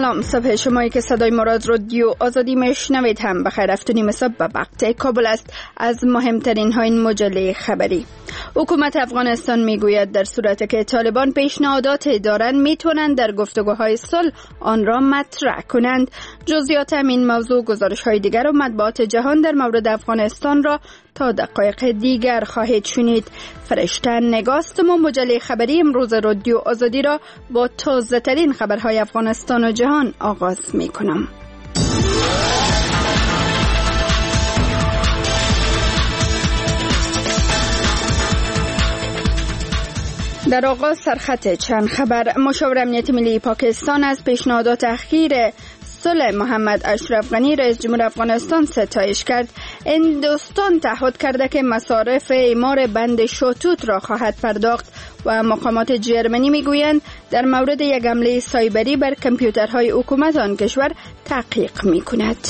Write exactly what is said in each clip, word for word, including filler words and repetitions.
سلام، صبح شمایی که صدای مراد رادیو آزادی میشنوید هم بخیر. افتونیم صبح به وقت کابل است. از مهمترین های این مجله خبری: حکومت افغانستان میگوید در صورتی که طالبان پیشنهادات دارند میتونند در گفتگوهای صلح آن را مطرح کنند. جزئیات این موضوع گزارش های دیگر و مطبوعات جهان در مورد افغانستان را تا دقایق دیگر خواهید شنید. فرشته نگاستم و مجله خبری امروز رادیو آزادی را با تازه ترین خبرهای افغانستان و جهان آغاز می کنم. در آغاز سرخط چند خبر: مشاور امنیت ملی پاکستان از پیشنهادات اخیر صلح محمد اشرف غنی رئیس جمهور افغانستان ستایش کرد. هندوستان تعهد کرده که مصارف اعمار بند شاتوت را خواهد پرداخت و مقامات جرمنی میگویند در مورد یک حمله سایبری بر کامپیوترهای حکومت آن کشور تحقیق میکند.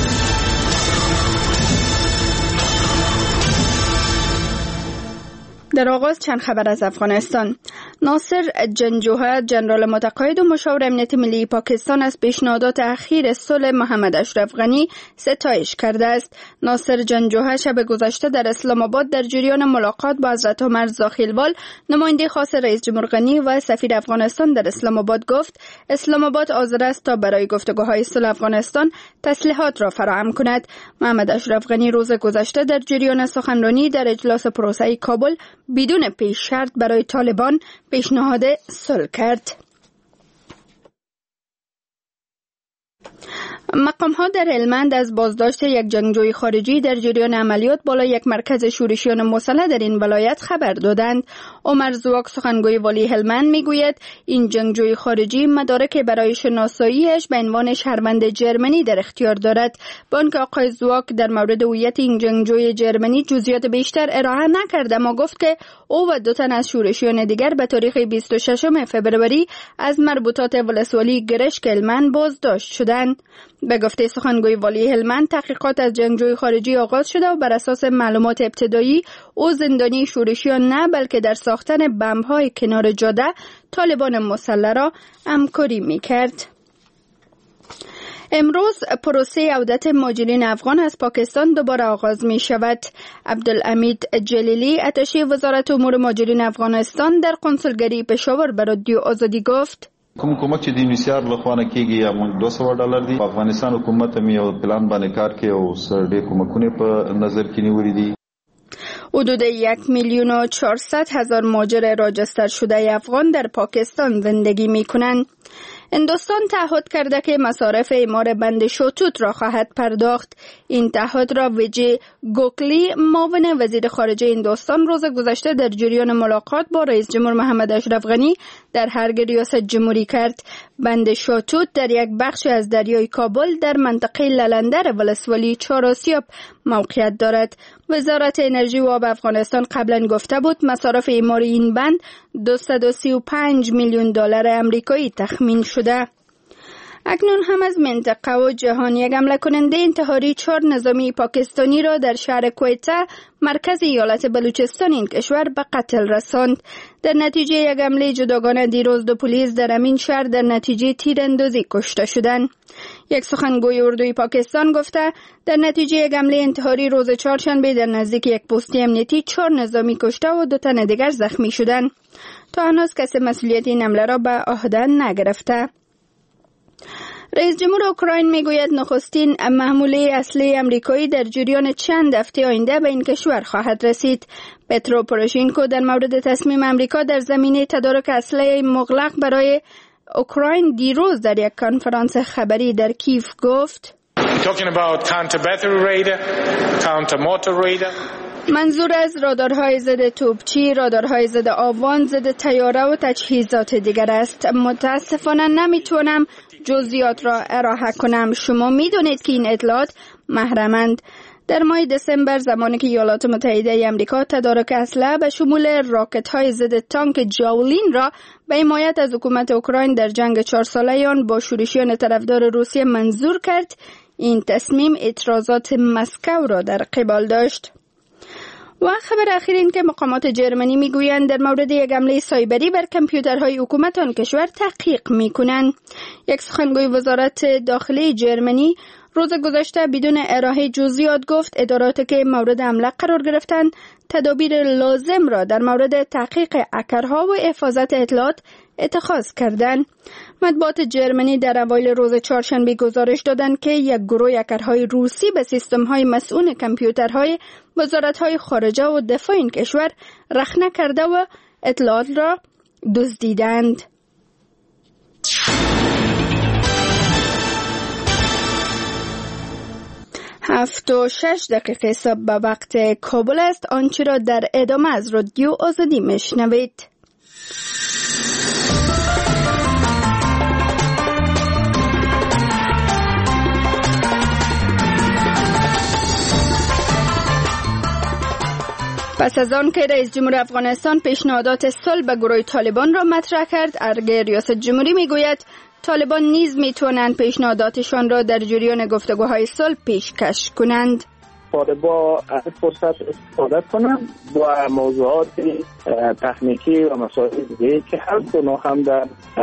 در آغاز چند خبر از افغانستان: ناصر جنجوها، ژنرال متقاعد و مشاور امنیت ملی پاکستان، از پیشنهادات اخیر صلح محمد اشرف غنی ستایش کرده است. ناصر جنجوها شب گذشته در اسلام آباد در جریان ملاقات با حضرت عمر زاخیلوال، نماینده خاص رئیس جمهور غنی و سفیر افغانستان در اسلام آباد گفت اسلام آباد حاضر است تا برای گفتگوهای صلح افغانستان تسلیحات را فراهم کند. محمد اشرف غنی روز گذشته در جریان سخنرانی در اجلاس پروسه کابل بدون پیش شرط برای طالبان پیشنهاد صلح کرد. مقام‌ها در هلمند از بازداشت یک جنگجوی خارجی در جریان عملیات بالای یک مرکز شورشیان مسلح در این ولایت خبر دادند. عمر زواک، سخنگوی والی هلمند، میگوید این جنگجوی خارجی مدارک برای شناساییش به عنوان شهروند جرمنی در اختیار دارد. با آنکه آقای زواک در مورد هویت این جنگجوی جرمنی جزئیات بیشتر ارائه نکرد، اما گفت که او و دو تن از شورشیان دیگر به تاریخ بیست و ششم فوریه از مربوطات ولسوالی گرشک هلمند بازداشت شدند. به گفته سخنگوی والی هلمند، تحقیقات از جنگجوی خارجی آغاز شده و بر اساس معلومات ابتدایی او زندانی شورشیان نه بلکه در ساختن بمب‌های کنار جاده طالبان مسلح را همکاری می‌کرد. امروز پروسه عودت مهاجرین افغان از پاکستان دوباره آغاز می شود. عبدالحمید جلیلی، اتشی وزارت امور مهاجرین افغانستان در قنسولگری پشاور، به رادیو آزادی گفت کوم کومک چې د انیسیار لخوانه کېږي یا دو سوه ډالر دی. افغانستان حکومت هم یو پلان باندې کار کوي او ډېر کومکونه په نظر کې نیولي دي. حدود یک میلیون و چهارصد هزار مهاجر راجستر شده افغان در پاکستان زندگی می کنند. هندوستان تعهد کرده که مصارف اعمار بند شاتوت را خواهد پرداخت. این تعهد را ویجی گوکلی، معاون وزیر خارجه هندوستان، روز گذشته در جریان ملاقات با رئیس جمهور محمد اشرف غنی در هرگ ریاست جمهوری کرد. بند شاتوت در یک بخش از دریای کابل در منطقه للندر ولسوالی چهار آسیاب موقعیت دارد. وزارت انرژی و آب افغانستان قبلا گفته بود مصارف اعمار این بند دویست و سی و پنج میلیون دلار آمریکایی تخمین شده. اکنون هم از منطقه و جهان یک حمله کننده انتحاری چهار نظامی پاکستانی را در شهر کویته، مرکز ایالت بلوچستان این کشور، به قتل رساند. در نتیجه یک حمله جداگانه دیروز دو پلیس در همین شهر در نتیجه تیراندازی کشته شدند. یک سخنگوی اردوی پاکستان گفته در نتیجه یک حمله انتحاری روز چهارشنبه در نزدیک یک پست امنیتی چهار نظامی کشته و دو تن دیگر زخمی شدند. تا هنوز کسی مسئولیت این حمله را به عهده نگرفته. رئیس جمهور اوکراین میگوید نخستین محموله اصلی امریکایی در جریان چند هفته آینده به این کشور خواهد رسید. پترو پوروشینکو در مورد تصمیم امریکا در زمینه تدارک اسلحه مغلق برای اوکراین دیروز در یک کنفرانس خبری در کیف گفت منظور از رادارهای ضد توپچی، رادارهای ضد آوان، ضد طیاره و تجهیزات دیگر است. متاسفانه نمیتونم جزئیات را ارائه کنم. شما میدونید که این اطلاعات محرمند. در ماه دسامبر، زمانی که ایالات متحده آمریکا تدارک اسلحه به شمول راکت‌های ضد تانک جاولین را به حمایت از حکومت اوکراین در جنگ چهار ساله آن با شورشیان طرفدار روسیه منظور کرد، این تصمیم اعتراضات مسکو را در قبال داشت. و خبر اخیر این که مقامات جرمنی میگویند در مورد یک حمله سایبری بر کامپیوترهای حکومت آن کشور تحقیق میکنند. یک سخنگوی وزارت داخلی جرمنی روز گذشته بدون ارائه جزئیات گفت ادارات که مورد حمله قرار گرفتند تدابیر لازم را در مورد تحقیق هکرها و حفاظت اطلاعات اتخاذ کردند. مطبوعات جرمنی در اوایل روز چهارشنبه گزارش دادند که یک گروه هکرهای روسی به سیستم‌های مسئول کامپیوترهای وزارت‌های خارجه و دفاع این کشور رخنه کرده و اطلاعات را دزدیدند. هفت و شش دقیقه صبح به وقت کابل است. آنچه را در ادامه از رادیو آزادی میشنوید. پس از آن که رئیس جمهور افغانستان پیشنهادات صلح به گروه طالبان را مطرح کرد، ارگه ریاست جمهوری میگوید طالبان نیز میتوانند پیشنهاداتشان را در جریان گفتگوهای صلح پیشکش کنند. با فرصت استفاده کنند با موضوعات تکنیکی و مسائل دیگه که هر دو هم در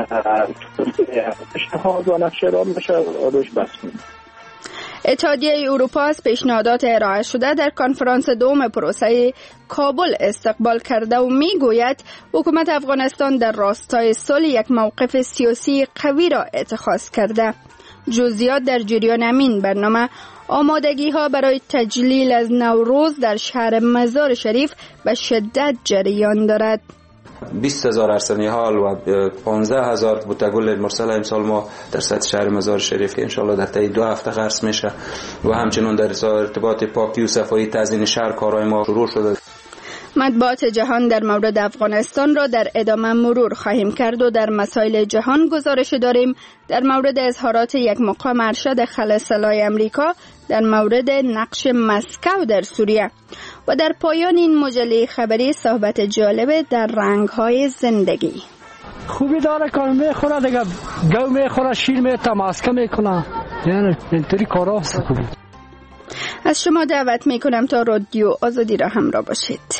پیشنهاد و نقشه را میشه روش بحث کنند. اتحادیه اروپا از پیشنهادات ارائه شده در کنفرانس دوم پروسه کابل استقبال کرده و میگوید حکومت افغانستان در راستای صلح یک موقف سیاسی قوی را اتخاذ کرده. جزئیات در جریان همین برنامه. آمادگی ها برای تجلیل از نوروز در شهر مزار شریف به شدت جریان دارد. بیست هزار ارسنی حال و پانزده هزار بوتگل مرسل امسال ما در سطح شهر مزار شریف که انشالله در طی دو هفته قرض میشه و همچنین در ارتباط پاکی و صفایی تزیین شهر کارهای ما شروع شده. مطبوعات جهان در مورد افغانستان را در ادامه مرور خواهیم کرد و در مسائل جهان گزارش داریم در مورد اظهارات یک مقام ارشد خلسلای امریکا در مورد نقش مسکو در سوریه و در پایان این مجله خبری صحبت جالب در رنگ‌های زندگی. خوبی داره کار میخوره دیگه، گو میخوره، شیر میتماسکه میکنه، یعنی اینطوری کارا خوبی. از شما دعوت میکنم تا رادیو آزادی را همراه باشید.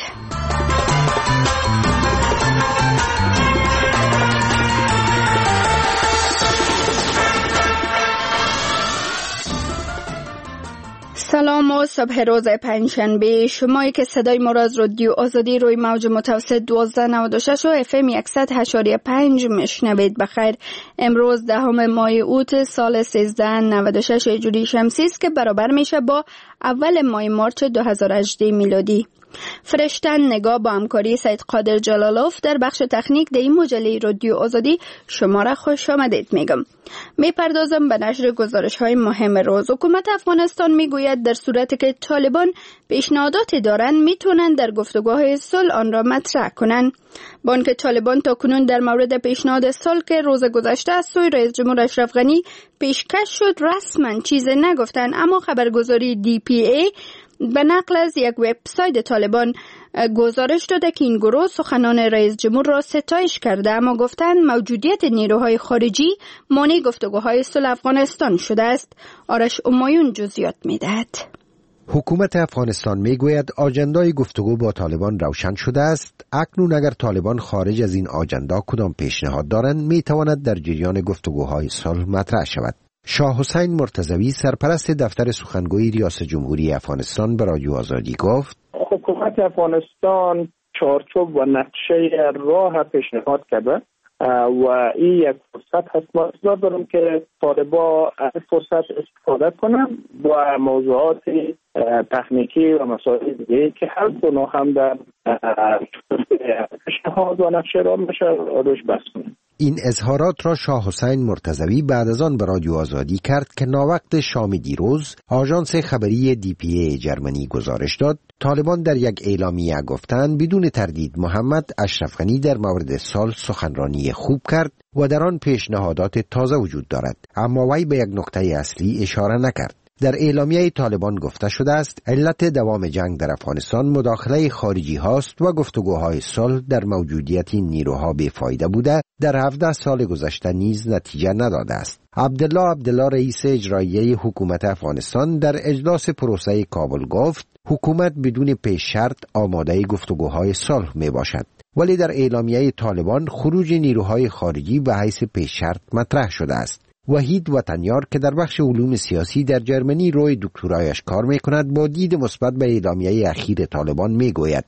سلام و صبح روز پنجشنبه. شمایی که صدای ما را از رادیو آزادی روی موج متوسط دوازده نود و شش و اف ام صد و هشت و پنج میشنوید. بخیر. امروز دهم ماه اوت سال سیزده نود و شش هجری شمسی است که برابر میشه با اول ماه مارچ دو هزار و هجده میلادی. فرشتن نگاه با همکاری سید قادر جلالوف در بخش تکنیک در این مجله رادیو آزادی شما را خوش آمدید میگم. میپردازم به نشر گزارش های مهم روز. حکومت افغانستان میگوید در صورتی که طالبان پیشنهاداتی دارند میتونند در گفتگوهای صلح آن را مطرح کنند. بانک طالبان تا کنون در مورد پیشنهاد صلح که روز گذشته از سوی رئیس جمهور اشرف غنی پیشکش شد رسما چیزی نگفتند، اما خبرگزاری دی پی ای به نقل از یک وبسایت طالبان گزارش داده که این گروه سخنان رئیس جمهور را ستایش کرده، اما گفتند موجودیت نیروهای خارجی مانع گفتگوهای صلح افغانستان شده است. آرش امایون جزئیات میدهد. حکومت افغانستان میگوید آجندای گفتگو با طالبان روشن شده است. اکنون اگر طالبان خارج از این آجندا کدام پیشنهاد دارند میتواند در جریان گفتگوهای صلح مطرح شود. شاه حسین مرتضوی سرپرست دفتر سخنگوی ریاست جمهوری افغانستان به رادیو آزادی گفت حکومت افغانستان چارچوب و نقشه راه پیشنهاد کرده و این یک فرصت هست. ما انتظار دارم که طالبان از فرصت استفاده کنند با موضوعات تکنیکی و مسائل دیگه که هر دو هم در پیشنهاد و نقشه را میشه روش بحث کنند. این اظهارات را شاه حسین مرتضوی بعد از آن به رادیو آزادی کرد که ناوقت شام دیروز آژانس خبری دی پی ای جرمنی گزارش داد طالبان در یک اعلامیه گفتند بدون تردید محمد اشرف غنی در مورد صلح سخنرانی خوب کرد و در آن پیشنهادات تازه وجود دارد، اما وی به یک نکته اصلی اشاره نکرد. در اعلامیه طالبان گفته شده است علت دوام جنگ در افغانستان مداخله خارجی هاست و گفتگوهای صلح در موجودیت نیروها بیفایده بوده در هفده سال گذشته نیز نتیجه نداده است. عبدالله عبدالله رئیس اجرایی حکومت افغانستان در اجلاس پروسه کابل گفت حکومت بدون پیش شرط آماده گفتگوهای صلح می باشد، ولی در اعلامیه طالبان خروج نیروهای خارجی به حیث پیش شرط مطرح شده است. وحید وطنیار که در بخش علوم سیاسی در جرمنی روی دکترایش کار می کند با دید مثبت به اعلامیه اخیر طالبان می گوید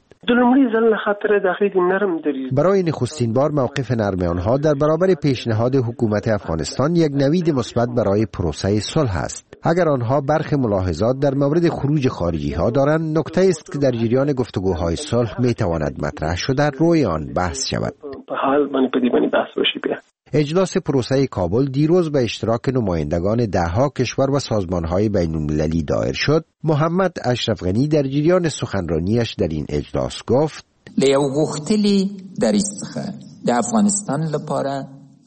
برای نخستین بار موقف نرم آنها در برابر پیشنهاد حکومت افغانستان یک نوید مثبت برای پروسه صلح است. اگر آنها برخی ملاحظات در مورد خروج خارجی ها دارند، نکته است که در جریان گفتگوهای صلح می تواند مطرح شده روی آن بحث شود. اجلاس پروسه کابل دیروز به اشتراک نمایندگان دهها کشور و سازمان‌های بین‌المللی دایر شد. محمد اشرف غنی در جریان سخنرانیش در این اجلاس گفت: لیوغختلی در استخه در افغانستان لپاره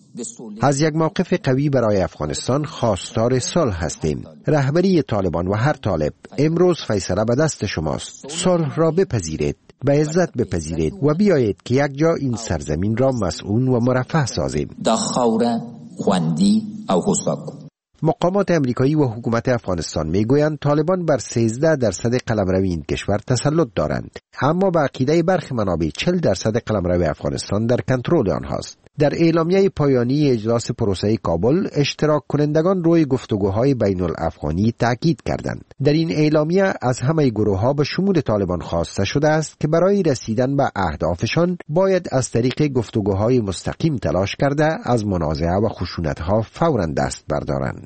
از یک موقف قوی برای افغانستان خواستار صلح هستیم. رهبری طالبان و هر طالب امروز فیصله به دست شماست. صلح را بپذیرید، به عزت بپذیرید و بیایید که یک جا این سرزمین را مسئول و مرفه سازیم. دا خوره خواندی او حساکو. مقامات امریکایی و حکومت افغانستان میگویند طالبان بر سیزده درصد قلمرو این کشور تسلط دارند، اما به عقیده برخی منابع چهل درصد قلمرو افغانستان در کنترل آنهاست. در اعلامیه پایانی اجلاس پروسه کابل اشتراک کنندگان روی گفتگوهای بین الافغانی تاکید کردند. در این اعلامیه از همه گروه‌ها به شمول طالبان خواسته شده است که برای رسیدن به اهدافشان باید از طریق گفتگوهای مستقیم تلاش کرده از منازعه و خشونت‌ها فوراً دست بردارند.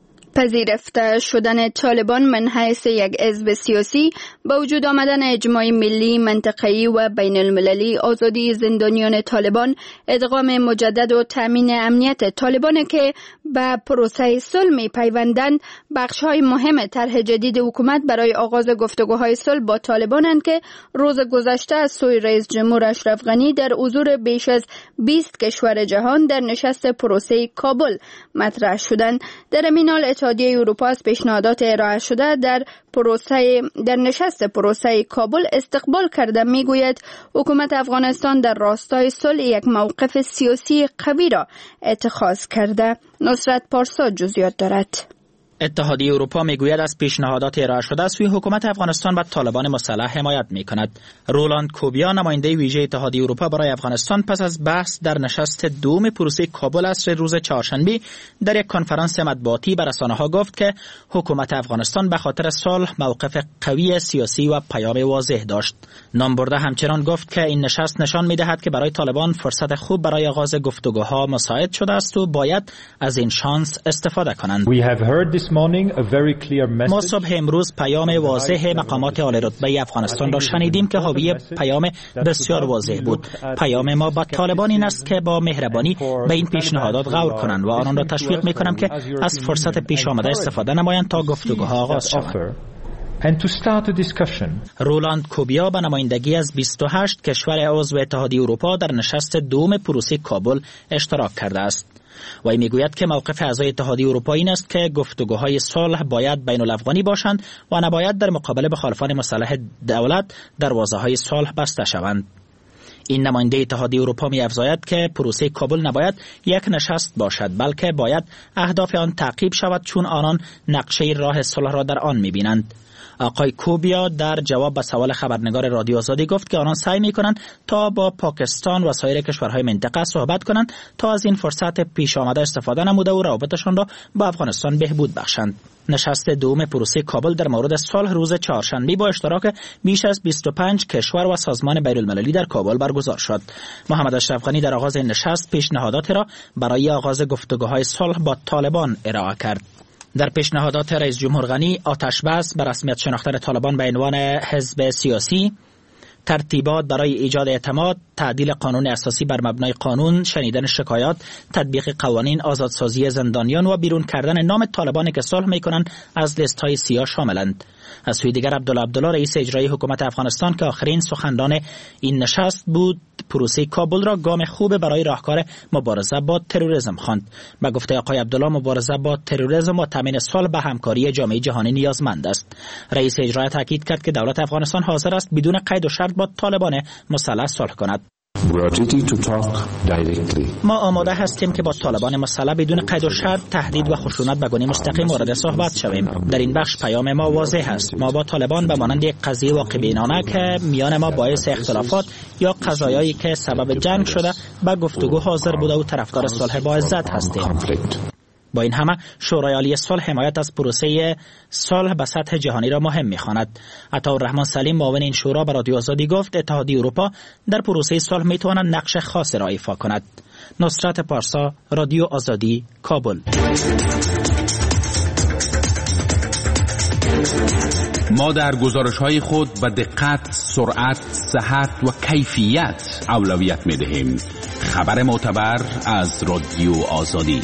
پذیرفته شدن طالبان من حیث یک حزب سیاسی، با وجود آمدن اجماع ملی، منطقه‌ای و بین المللی، آزادی زندانیان طالبان، ادغام مجدد و تامین امنیت طالبان که به پروسه صلح می پیوندند، بخش‌های مهم طرح جدید حکومت برای آغاز گفتگوهای صلح با طالبانند که روز گذشته از سوی رئیس جمهور اشرف غنی در حضور بیش از بیست کشور جهان در نشست پروسه کابل مطرح شدند. در این حال اتحادیه اروپا از پیشنهادات ارائه شده در پروسه در نشست پروسه کابل استقبال کرده. میگوید حکومت افغانستان در راستای صلح یک موقف سیاسی قوی را اتخاذ کرده. نصرت پارسا جزئیات دارد. اتحادیه اروپا میگوید از پیشنهادات ارائه شده از سوی حکومت افغانستان و طالبان مسلح حمایت میکند. رولاند کوبیا، نماینده ویژه اتحادیه اروپا برای افغانستان، پس از بحث در نشست دوم پروسه کابل عصر روز چهارشنبه در یک کنفرانس مطبوعاتی به رسانه‌ها گفت که حکومت افغانستان به خاطر صلح موقف قوی سیاسی و پیام واضح داشت. نامبرده همچنان گفت که این نشست نشان می‌دهد که برای طالبان فرصت خوب برای آغاز گفتگوها مساعد شده است و باید از این شانس استفاده کنند. ما صبح امروز پیام واضح مقامات عالی‌رتبه افغانستان را شنیدیم که حاوی پیام بسیار واضح بود. پیام ما با طالبان این است که با مهربانی به این پیشنهادات غور کنند و آنان را تشویق می‌کنم که از فرصت پیش آمده استفاده نمایند تا گفتگوها آغاز شود. رولاند کوبیا به نمایندگی از بیست و هشت کشور عضو اتحادیه اروپا در نشست دوم پروسه کابل اشتراک کرده است. و میگوید که موقف اعضای اتحادیه اروپا این است که گفتگوهای صلح باید بین الافغانی باشند و نباید در مقابل مخالفان مسلح دولت دروازه‌های صلح بسته شوند. این نماینده اتحادیه اروپا می‌افزاید که پروسه کابل نباید یک نشست باشد، بلکه باید اهداف آن تعقیب شود، چون آنان نقشه راه صلح را در آن می‌بینند. آقای کوبیا در جواب به سوال خبرنگار رادیو آزادی گفت که آنان سعی می‌کنند تا با پاکستان و سایر کشورهای منطقه صحبت کنند تا از این فرصت پیش آمده استفاده نموده و روابطشان را با افغانستان بهبود بخشند. نشست دوم پروسه کابل در مورد صلح روز چهارشنبه با اشتراک بیش از بیست و پنج کشور و سازمان بین‌المللی در کابل برگزار شد. محمد اشرف غنی در آغاز نشست پیشنهادات را برای آغاز گفتگوهای صلح با طالبان ارائه کرد. در پیشنهادات رئیس جمهور غنی، آتش بس، به رسمیت شناختن طالبان به عنوان حزب سیاسی، ترتیبات برای ایجاد اعتماد، تعدیل قانون اساسی بر مبنای قانون، شنیدن شکایات، تطبیق قوانین، آزادسازی زندانیان و بیرون کردن نام طالبانی که صلح میکنند از لیست های سیاه شاملند. از سوی دیگر عبدالله عبدالله رئیس اجرایی حکومت افغانستان که آخرین سخنران این نشست بود، پروسه کابل را گام خوب برای راهکار مبارزه با تروریسم خواند. به گفته آقای عبدالله مبارزه با تروریسم و تامین صلح به همکاری جامعه جهانی نیازمند است. رئیس اجرایی تاکید کرد که دولت افغانستان حاضر است بدون قید و شرط با طالبان مسلح صلح کند. ما آماده هستیم که با طالبان مسلح بدون قید و شرط، تهدید و خشونت به گونه مستقیم وارد صحبت شویم. در این بخش پیام ما واضح است. ما با طالبان به مانند یک قضیه واقع‌بینانه که میان ما باعث اختلافات یا قضایایی که سبب جنگ شده به گفتگو حاضر بوده و طرفدار صلح با عزت هستیم. با این همه شورای عالی صلح حمایت از پروسه صلح به سطح جهانی را مهم می‌خواند. عطاالرحمن سلیم معاون این شورا به رادیو آزادی گفت اتحادیه اروپا در پروسه صلح می‌تواند نقش خاصی را ایفا کند. نصرت پارسا، رادیو آزادی، کابل. ما در گزارش‌های خود به دقت، سرعت، صحت و کیفیت اولویت می‌دهیم. خبر معتبر از رادیو آزادی.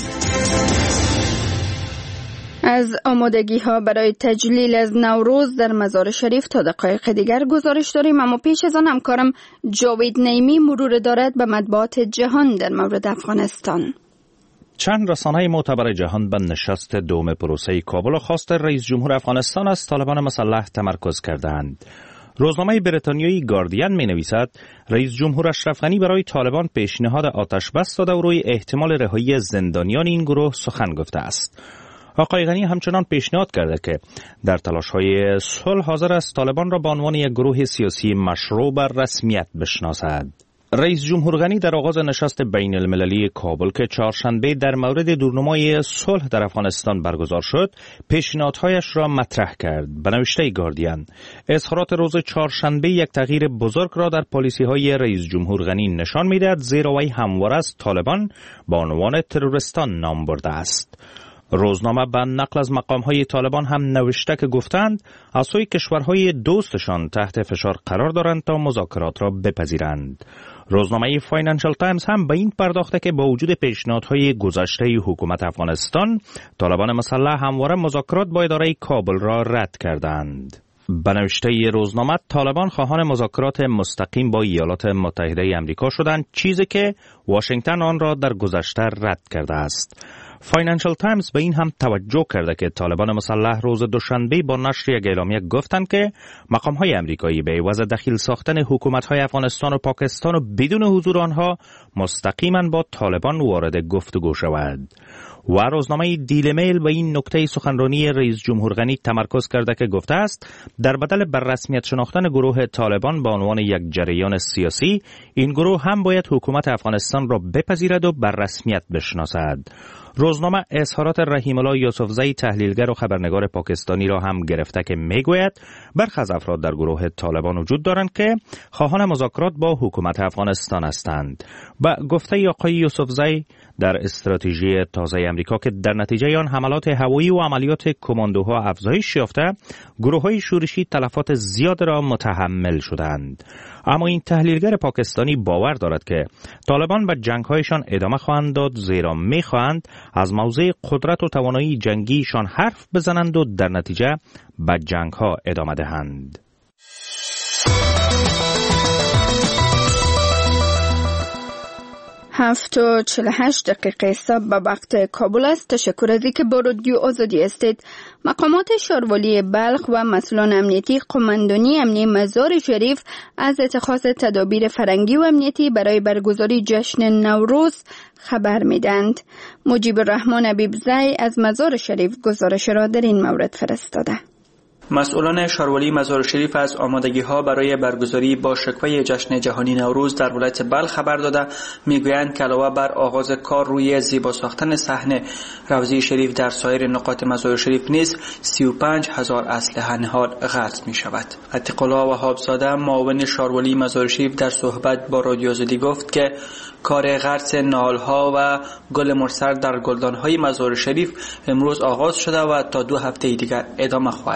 از آمادگی ها برای تجلیل از نوروز در مزار شریف تا دقایق دیگر گزارش داریم، اما پیش از آن همکارم جاوید نیمی مرور دارد به مطبوعات جهان در مورد افغانستان. چند رسانه معتبر جهان به نشست دوم پروسه کابل و خواست رئیس جمهور افغانستان از طالبان مسلح تمرکز کردند. روزنامه بریتانیایی گاردین می نویسد رئیس جمهور اشرف غنی برای طالبان پیشنهاد آتش بس داده و روی احتمال رهایی زندانیان این گروه سخن گفته است. آقای غنی همچنان پیشنهاد کرده که در تلاش‌های صلح حاضر است طالبان را به عنوان یک گروه سیاسی مشروع بر رسمیت بشناسد. رئیس جمهور غنی در آغاز نشست بین المللی کابل که چهارشنبه در مورد دورنمای صلح در افغانستان برگزار شد، پیشنهادهایش را مطرح کرد. به نوشته گاردین، اظهارات روز چهارشنبه یک تغییر بزرگ را در پالیسی‌های رئیس جمهور غنی نشان می‌دهد، زیرا وی همواره از طالبان با عنوان تروریستان نام برده است. روزنامه به نقل از مقام‌های طالبان هم نوشته که گفتند از سوی کشورهای دوستشان تحت فشار قرار دارند تا مذاکرات را بپذیرند. روزنامه فاینانشال تایمز هم به این پرداخته که با وجود پیشنهادهای گذشته حکومت افغانستان، طالبان مسلح همواره مذاکرات با اداره کابل را رد کردند. به نوشته روزنامه، طالبان خواهان مذاکرات مستقیم با ایالات متحده آمریکا شدند، چیزی که واشنگتن آن را در گذشته رد کرده است. فاینانشال تایمز به این هم توجه کرده که طالبان مسلح روز دوشنبه با نشر یک اعلامیه گفتند که مقام‌های آمریکایی به عوض دخیل ساختن حکومت‌های افغانستان و پاکستان و بدون حضور آنها مستقیما با طالبان وارد گفتگو شود. و روزنامه دیلی میل به این نکته سخنرانی رئیس جمهور غنی تمرکز کرده که گفته است در بدل بر رسمیت شناختن گروه طالبان به عنوان یک جریان سیاسی، این گروه هم باید حکومت افغانستان را بپذیرد و بر رسمیت بشناسد. روزنامه اظهارات رحیم الله یوسفزئی تحلیلگر و خبرنگار پاکستانی را هم گرفته که میگوید برخی از افراد در گروه طالبان وجود دارند که خواهان مذاکرات با حکومت افغانستان هستند. با گفته آقای یوسفزئی، در استراتژی تازه آمریکا که در نتیجه آن حملات هوایی و عملیات کماندوها افزایش یافته، گروه‌های شورشی تلفات زیاد را متحمل شدند. اما این تحلیلگر پاکستانی باور دارد که طالبان به جنگ‌هایشان ادامه خواهند داد، زیرا می‌خواهند از موضع قدرت و توانایی جنگیشان حرف بزنند و در نتیجه به جنگ‌ها ادامه دهند. هفت و چل هشت دقیقه صبح به وقت کابل است. تشکر از اینکه با رادیو آزادی هستید. مقامات شاروالی بلخ و مسئولان امنیتی قماندانی امنی مزار شریف از اتخاذ تدابیر فرنگی و امنیتی برای برگزاری جشن نوروز خبر میدند. مجیب الرحمن حبیبزی از مزار شریف گزارش را در این مورد فرستاده. مسئولان شاروالی مزار شریف از آمادگی‌ها برای برگزاری با شکوه جشن جهانی نوروز در ولایت بلخ خبر داده میگویند که علاوه بر آغاز کار روی زیبا ساختن صحن روضه شریف در سایر نقاط مزار شریف نیز سی و پنج هزار اسلحه نهال غرس می شود. عتیق الله وهابزاده معاون شاروالی مزار شریف در صحبت با رادیو آزادی گفت که کار غرس نال‌ها و گل مرسل در گلدان‌های مزار شریف امروز آغاز شده و تا دو هفته دیگر ادامه خواهد یافت.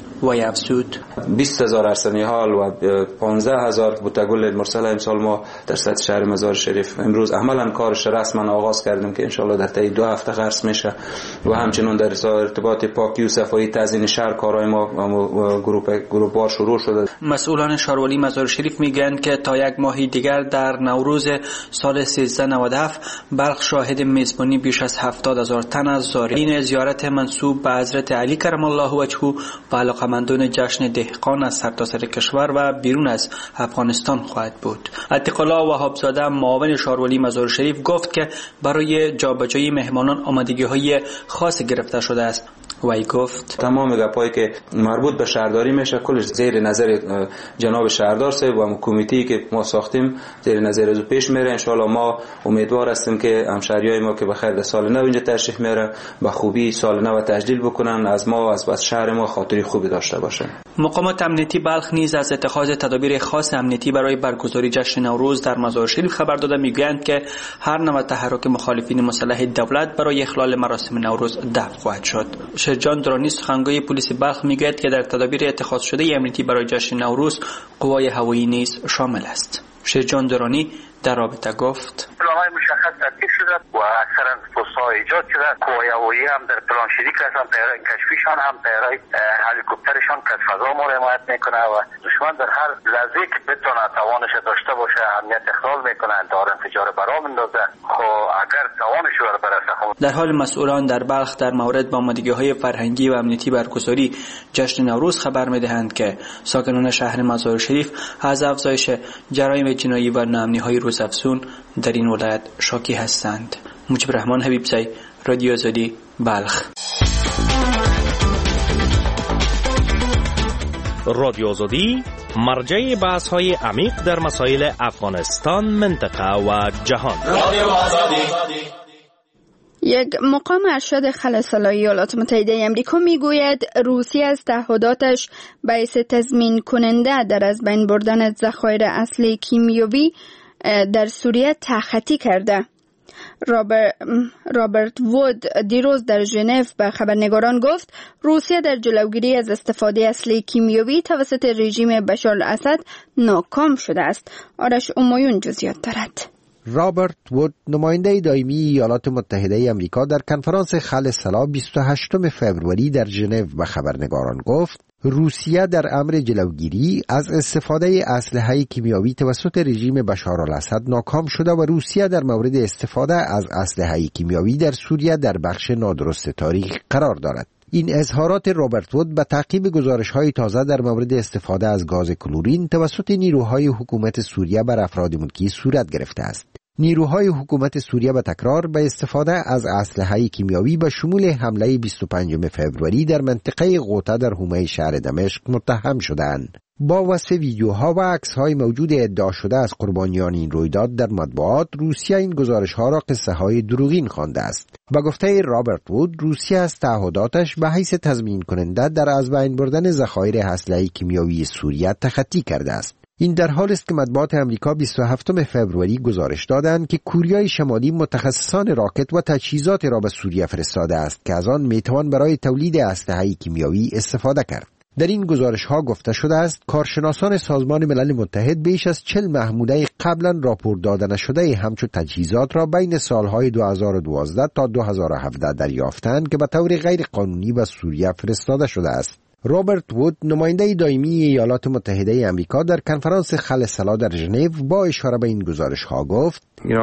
وی افزود بیست هزار ارسنی‌هال و پانزده هزار بوتگل مرسل امسال ما در سطح شهر مزار شریف امروز عملا کارش رسما آغاز کردیم که انشالله در طی دو هفته خرس میشه و همچنین در ارتباط پاکی و صفایی تزیین شهر کارهای ما گروپ گروپوار شروع شده. مسئولان شارولی مزار شریف میگن که تا یک ماه دیگر در نوروز سال سیزده نود و هفت بلخ شاهد میزبانی بیش از هفتاد هزار تن از زائرین زیارت منسوب به حضرت علی کرم الله وجهه و علاقمندان جشن دهقان از سرتاسر کشور و بیرون از افغانستان خواهد بود. عتیق الله وهابزاده معاون شارولی مزار شریف گفت که برای جابجایی مهمانان آمادگی‌های خاص گرفته شده است. وی گفت تمام گپایی که مربوط به شهرداری میشه کلش زیر نظر جناب شهردار صاحب و کمیتی که ما ساختیم زیر نظر از پیش میره. ان شاء الله ما امیدوار هستیم که همشهریای ما که به خیر سال نو اینجا تشریف میره به خوبی سال نو تجلیل بکنن، از ما و از شهر ما خاطری خوبی داشته باشن. مقامات امنیتی بلخ نیز از اتخاذ تدابیر خاص امنیتی برای برگزاری جشن نوروز در مزار شریف خبر داده. میگویند که هر نوع تحرک مخالفین مسلح دولت برای اخلال مراسم نوروز دفع خواهد شد. شجان درانی سخنگوی پلیس بلخ میگوید که در تدابیر اتخاذ شده امنیتی برای جشن نوروز قوای هوایی نیز شامل است. شجان درانی در رابطه گفت پلان‌های مشخص ترتیب شده و اکثرا پست‌ها ایجاد شده. قوای هوایی هم در پلان شریک هستند، طیارهای کشفیشان هم طیارهای هلیکوپترشان که از فضا ما حمایت میکنه و دشمن در هر لحظه که بتونه توانش داشته باشه امنیت اخلال میکنه، دار انفجار برا میندازه. خب اگر توانش رو برسه. در حال مسئولان در بلخ در مورد با آمادگی‌های فرهنگی و امنیتی برگزاری جشن نوروز خبر میدهند که ساکنان شهر مزار شریف از افزایش جرایم جنایی و ناامنی‌های روزافزون در این ولایت شاکی هستند. مجیب رحمان حبیبزی، رادیو آزادی، بلخ. رادیو آزادی مرجع بحث‌های عمیق در مسائل افغانستان، منطقه و جهان. رادیو آزادی. یک مقام ارشد خلسال ایالات متحده امریکا میگوید روسیه از تعهداتش باعث تضمین کننده در از بین بردن ذخایر اسلحه کیمیایی در سوریه تخطی کرده. رابر... رابرت وود دیروز در ژنو به خبرنگاران گفت روسیه در جلوگیری از استفاده اسلحه کیمیایی توسط رژیم بشار الاسد ناکام شده است. آرش امایون جزئیات دارد. رابرت وود نماینده دائمی ایالات متحده آمریکا در کنفرانس خل سلا بیست و هشتم فوریه در ژنو به خبرنگاران گفت روسیه در امر جلوگیری از استفاده اسلحه کیمیایی توسط رژیم بشار الاسد ناکام شده و روسیه در مورد استفاده از اسلحه کیمیایی در سوریه در بخش نادرست تاریخ قرار دارد. این اظهارات رابرت وود به تعقیب گزارش‌های تازه در مورد استفاده از گاز کلورین توسط نیروهای حکومت سوریه بر افراد ملکی صورت گرفته است. نیروهای حکومت سوریه به تکرار به استفاده از اسلحه کیمیایی به شمول حمله بیست و پنجم فوریه در منطقه غوطه در حومه شهر دمشق متهم شدند. با وصف ویدیوها و عکس‌های موجود ادعا شده از قربانیان این رویداد در مطبوعات، روسیه این گزارش‌ها را قصه‌های دروغین خوانده است. با گفته رابرت وود، روسیه از تعهداتش به حیث تضمین کننده در از بین بردن ذخایر اسلحه کیمیایی سوریه تخطی کرده است. این در حالی است که مطبوعات امریکا بیست و هفتم فوریه گزارش دادند که کره شمالی متخصصان راکت و تجهیزات را به سوریه فرستاده است که از آن میتوان برای تولید اسلحه کیمیایی استفاده کرد. در این گزارش‌ها گفته شده است کارشناسان سازمان ملل متحد بیش از چهل محموله قبلا راپور داده نشده همچون تجهیزات را بین سالهای دو هزار و دوازده تا دو هزار و هفده دریافتند که به طور غیر قانونی به سوریه فرستاده شده است. رابرت وود نماینده دائمی ایالات متحده آمریکا در کنفرانس خل سلا در ژنو با اشاره به این گزارش‌ها گفت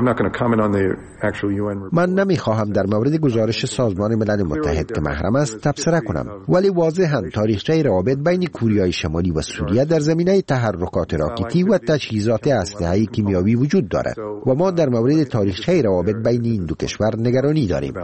من نمی‌خواهم در مورد گزارش سازمان ملل متحد که محرم است تبصره کنم، ولی واضحاً تاریخچه روابط بین کره شمالی و سوریه در زمینه تحرکات راکتی و تجهیزات اسلحه کیمیایی وجود دارد و ما در مورد تاریخچه روابط بین این دو کشور نگرانی داریم.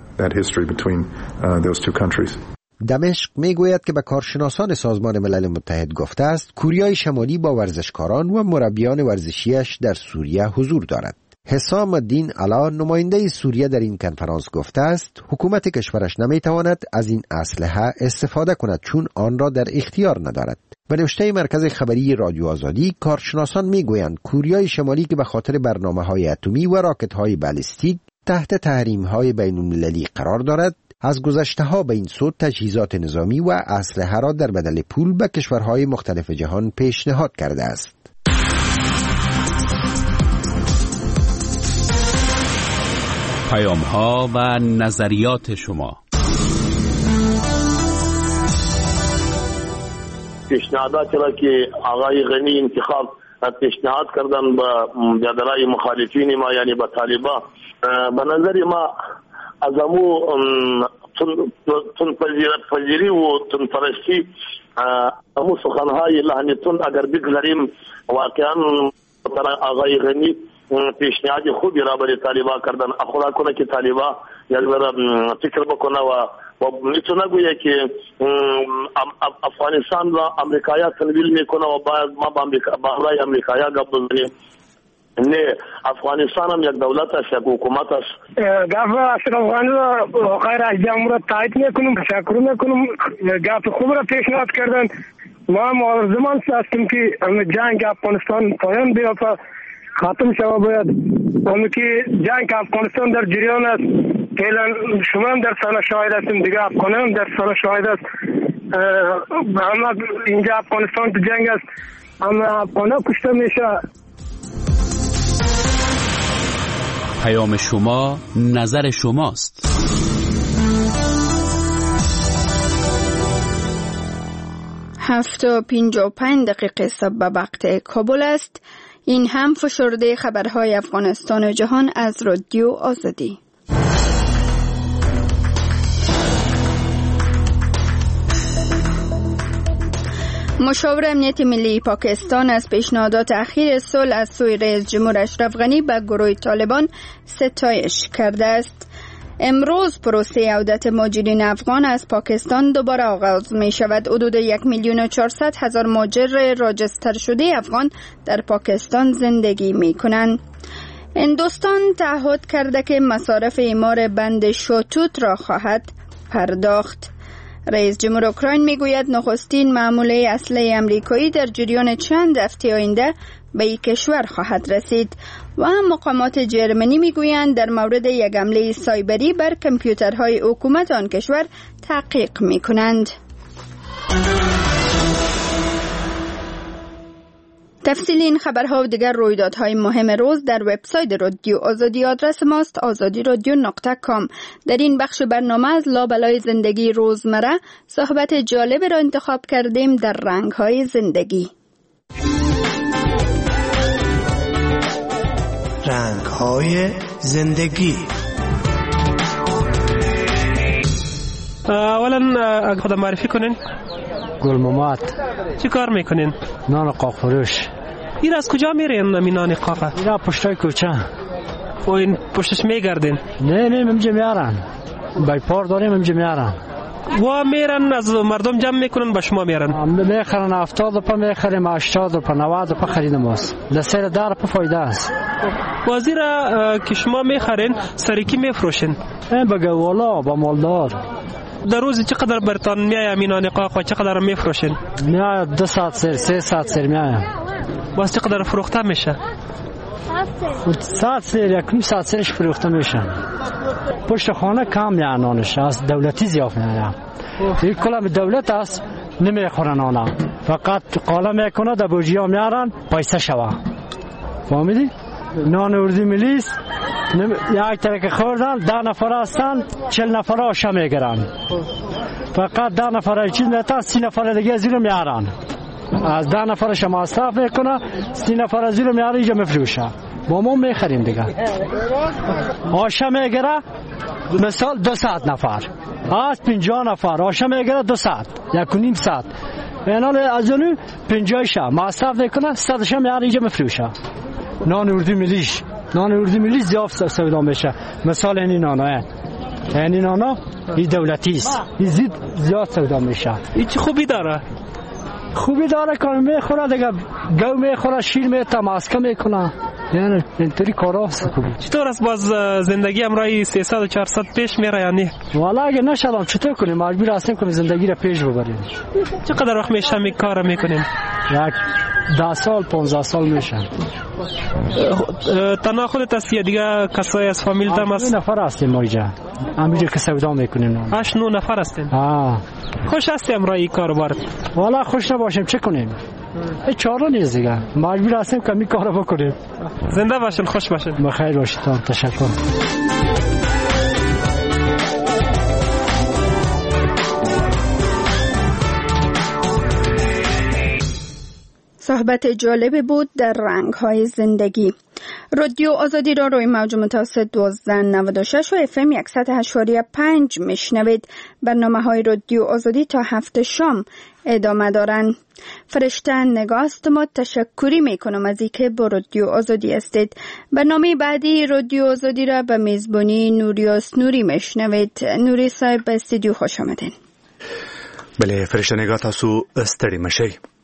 دمشق میگوید که به کارشناسان سازمان ملل متحد گفته است کره شمالی با ورزشکاران و مربیان ورزشیش در سوریه حضور دارد. حسام الدین علا نماینده سوریه در این کنفرانس گفته است حکومت کشورش نمیتواند از این اسلحه استفاده کند چون آن را در اختیار ندارد. به نوشته مرکز خبری رادیو آزادی، کارشناسان میگویند کره شمالی که به خاطر برنامه‌های اتمی و راکت‌های بالستیک تحت تحریم‌های بین‌المللی قرار دارد، از گذشته ها به این سود تجهیزات نظامی و اسلحه را در بدل پول به کشورهای مختلف جهان پیشنهاد کرده است. پیام ها و نظریات شما. پیشنهاداتی را که آقای غنی انتخاب پیشنهاد کردن به مجادله مخالفین ما یعنی به طالبان، به نظر ما از امو تون پذیری و تون پرستی امو سخنهای لحنتون اگر بگذاریم واقعا آقای غنی پیشنهاد خوبی را برای طالبان کردن. خدا کنه که طالبان یک بار فکر بکنه و و میتونه گویه که افغانستان را امریکایا تنویل میکنه و باید ما با امریکا با امریکایا گپ بزنیم. نه، افغانستان هم یک دولت است، یک حکومت است. گپ اشرف غنی را خیر از جمهور تایید میکنم، تشکر میکنم. گپ خوب را پیشنهاد کردن. ما ملزمان هستیم که جنگ افغانستان پایان بیافته، ختم شود. باید اون که جنگ افغانستان در جریان است. فعلا شما هم در سال شاهد هستیم، دیگه افغان هم در سال شاهد است. اما اینجا افغانستان تو جنگ است، اما افغان ها کشته میشه. پیام شما نظر شماست. هفت و پنجاه و پنج دقیقه صبح به وقت کابل است. این هم فشرده خبرهای افغانستان و جهان از رادیو آزادی. مشاور امنیت ملی پاکستان از پیشنهادات اخیر صلح از سوی رئیس جمهور اشرف غنی به گروه طالبان ستایش کرده است. امروز پروسه عودت مهاجرین افغان از پاکستان دوباره آغاز می شود. حدود یک میلیون و چهارصد هزار مهاجر راجستر شده افغان در پاکستان زندگی می کنند. هندوستان تعهد کرده که مصارف اعمار بند شوتوت را خواهد پرداخت. رئیس جمهور اوکراین میگوید نخستین معامله اسلحه امریکایی در جریان چند هفته آینده به این کشور خواهد رسید و مقامات جرمنی میگویند در مورد یک حمله سایبری بر کامپیوترهای حکومت آن کشور تحقیق میکنند. تفصیل این خبرها و دیگر رویدادهای مهم روز در وبسایت رادیو آزادی. آدرس ماست آزادی رادیو نقطه کام. در این بخش برنامه از لابلای زندگی روزمره صحبت جالب را انتخاب کردیم در رنگهای زندگی. رنگهای زندگی. اولا خودم معرفی کنین. گل محمد. چی کار میکنین؟ نان قاق فروش. این از کجا میرین این نان قاقه؟ این پشتای کوچه. و این پشتش میگردین؟ نه نه منجا میارن. بای پار داریم منجا میارن. و میرن از مردم جمع میکنن به شما میارن؟ میخرن هفتاد روپا میخریم، هشتاد روپا، نود روپا خریدم است. لسر ده روپا فایده است. وزیر که شما میخرین سریکی میفروشین؟ این بگه والا با مالدار. در روزی چقدر برتان میای مینان قاق و چقدر میفروشین؟ میای دو ساعت سر، سه ساعت سر میایم. باز چقدر فروخته میشه؟ ساعت سر، یک نیم ساعت سرش فروخته میشه. پشت خانه کم میانانش از دولتی زیاف میایم. این کلام دولت است نمیخورن آنها، فقط قاله میکنه در بوجیا میارن پیسه شوا. فهمیدی؟ نان اردی ملیس یک ترک خوردن ده نفر هستن، چل نفر آشا میگرن. فقط ده نفر چیز میتن، سی نفر دیگه زیر میارن. از ده نفر شما مصرف میکنه، سی نفر زیر میاره اینجا مفروشه. با ما میخریم دیگه. آشا میگره مثال دو ساعت نفر، از پنجاه نفر آشا میگره دو ساعت، یک و نیم ساعت. اینال از اونو پنجاه شا مصرف میکنه، صد شا میاره اینجا مفروشه. نان اردی ملیش، نان اردی ملیش زیاد سودا میشه. مثال این نانا، این نانا این دولتی است، این زید زیاد سودا میشه. این چه خوبی داره؟ خوبی داره که میخوره دیگه، گو میخوره، شیر میته، ماسکه میکنه، یعنی اینطوری کارا است. چطور است باز زندگی امرای سیصد و چهارصد پیش میره یعنی؟ والا اگه نشدم چطور کنیم، مجبور هستیم که زندگی را پیش ببریم. چقدر وقت میشه می کار میکنیم؟ یک ده سال پانزده سال میشه. تنها خودت هستی یا دیگه کسایی از فامیل تم هست؟ نفر هستیم ما اینجا، همینجا که سودا میکنیم. هشت نو نفر هستیم. آه. خوش هستی امرای کاروبار؟ والا خوش نباشیم چه کنیم؟ ای چاره نیست دیگه، مجبور هستیم که می کارو بکنیم. زنده باشین، خوش باشین. بخیر باشید، تشکر. صحبت جالب بود در رنگ‌های زندگی. رادیو آزادی را روی موج متوسط دوازده نود و شش و اف ام صد و هشت و پنج میشنوید. برنامه‌های رادیو آزادی تا هفت شام ادامه دارند. فرشته نگاه است، ما تشکری میکنم از اینکه با رادیو آزادی هستید. برنامه بعدی رادیو آزادی را به میزبانی نوریاس نوری میشنوید. نوری صاحب به استودیو خوش آمدین. بله فرشته نگاه، تاسو ستړي مشئ.